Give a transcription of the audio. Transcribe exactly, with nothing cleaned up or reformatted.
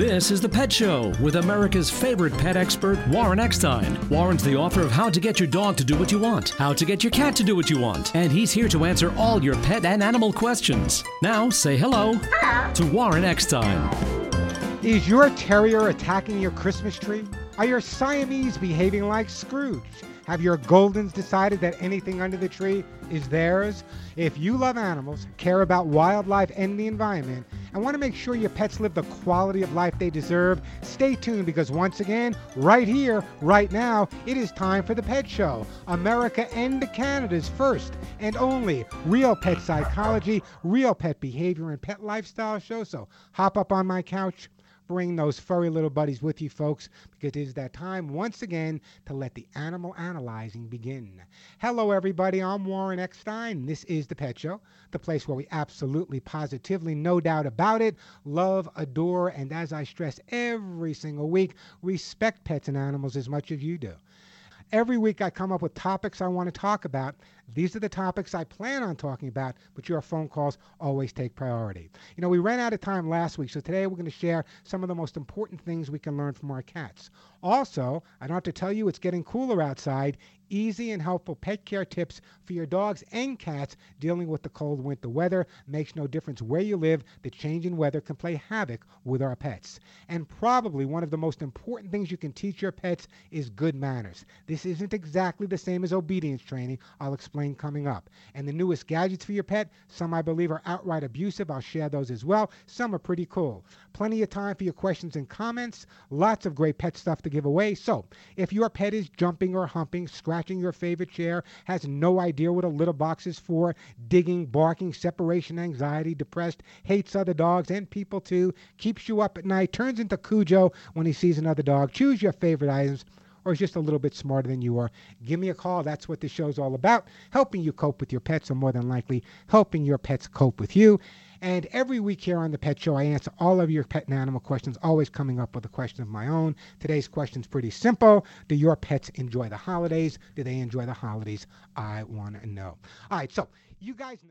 This is The Pet Show with America's favorite pet expert, Warren Eckstein. Warren's the author of How to Get Your Dog to Do What You Want, How to Get Your Cat to Do What You Want, and he's here to answer all your pet and animal questions. Now, say hello to Warren Eckstein. Is your terrier attacking your Christmas tree? Are your Siamese behaving like Scrooge? Have your Goldens decided that anything under the tree is theirs? If you love animals, care about wildlife and the environment, and want to make sure your pets live the quality of life they deserve, stay tuned because once again, right here, right now, it is time for The Pet Show, America and Canada's first and only real pet psychology, real pet behavior, and pet lifestyle show. So hop up on my couch. Bring those furry little buddies with you, folks, because it is that time once again to let the animal analyzing begin. Hello, everybody. I'm Warren Eckstein. This is The Pet Show, the place where we absolutely, positively, no doubt about it, love, adore, and as I stress every single week, respect pets and animals as much as you do. Every week I come up with topics I want to talk about. These are the topics I plan on talking about, but your phone calls always take priority. You know, we ran out of time last week, so today we're going to share some of the most important things we can learn from our cats. Also, I don't have to tell you it's getting cooler outside. Easy and helpful pet care tips for your dogs and cats dealing with the cold winter weather. Makes no difference where you live, the change in weather can play havoc with our pets. And probably one of the most important things you can teach your pets is good manners. This isn't exactly the same as obedience training. I'll explain coming up. And the newest gadgets for your pet, some I believe are outright abusive. I'll share those as well. Some are pretty cool. Plenty of time for your questions and comments. Lots of great pet stuff to give away. So if your pet is jumping or humping, scratching your favorite chair, has no idea what a litter box is for, digging, barking, separation anxiety, depressed, hates other dogs and people too, keeps you up at night, turns into Cujo when he sees another dog, choose your favorite items, or is just a little bit smarter than you are, give me a call. That's what this show's all about, helping you cope with your pets, or more than likely, helping your pets cope with you. And every week here on The Pet Show, I answer all of your pet and animal questions, always coming up with a question of my own. Today's question's pretty simple. Do your pets enjoy the holidays? Do they enjoy the holidays? I want to know. All right, so you guys know.